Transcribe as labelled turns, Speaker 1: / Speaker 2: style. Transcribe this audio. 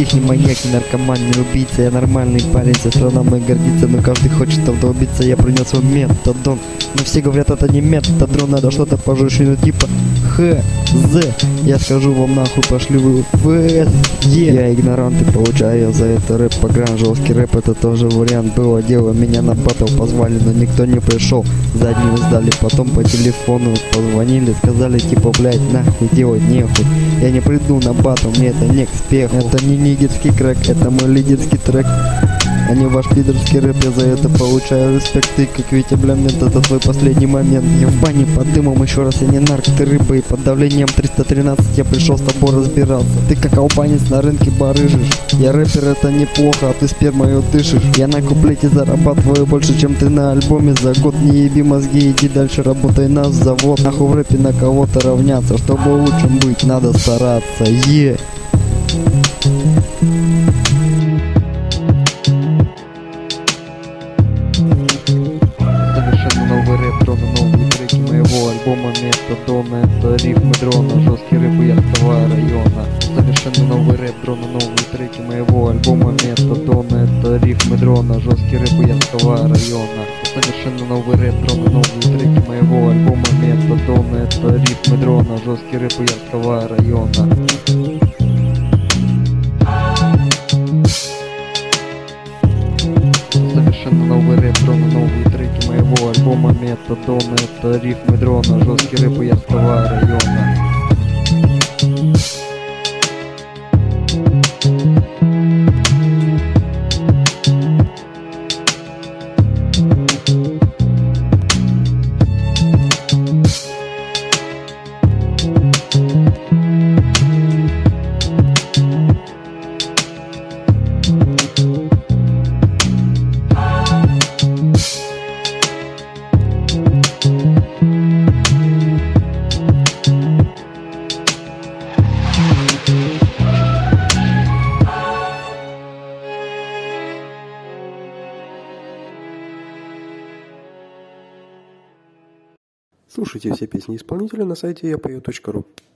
Speaker 1: их не маньяк, не наркоман, не убийца. Я нормальный парень, вся страна моя гордится, но каждый хочет вдолбиться. Я принес свой метадон, но все говорят, это не метадрон, надо что-то пожестче, типа ХЗ. Я скажу вам нахуй, пошли вы в Я игнорант и получаю за это рэп погран. Жесткий рэп это тоже вариант. Было дело, меня на батл позвали, но никто не пришел. Заднюю сдали, потом по телефону позвонили, сказали типа, блять, нахуй делать нехуй. Я не приду на батл, мне это не к спеху. Это не нигерский крэк, это мой лидерский трек, а не ваш пидорский рэп. Я за это получаю респект. Ты как Витя Блямент, это твой последний момент. Я в бане под дымом, еще раз, я не нарк, ты рыба. И под давлением 313 я пришел с тобой разбираться. Ты как албанец на рынке барыжишь. Я рэпер, это неплохо, а ты спермою дышишь. Я на куплете зарабатываю больше, чем ты на альбоме за год. Не еби мозги, иди дальше, работай на завод. Нахуй в рэпе на кого-то равняться. Чтобы лучшим быть, надо стараться. Совершенно новый рэп, дрона, новые треки моего альбома Метадона. Это рифмы дрона, жесткий рэп Яркого района. Совершенно новый рэп, дрона, новые треки моего альбома Метадона. Это рифмы дрона, жесткий рэп Яркого района. Совершенно новый рэп, дрона, новые треки моего альбома Метадона. Это рифмы дрона, жесткий рэп Яркого района. Совершенно новый рэп, дрона, новые треки моего альбома Метадона. Это рифмы дрона, жесткий рэп Яркого района.
Speaker 2: Слушайте все песни исполнителя на сайте yapayot.ru.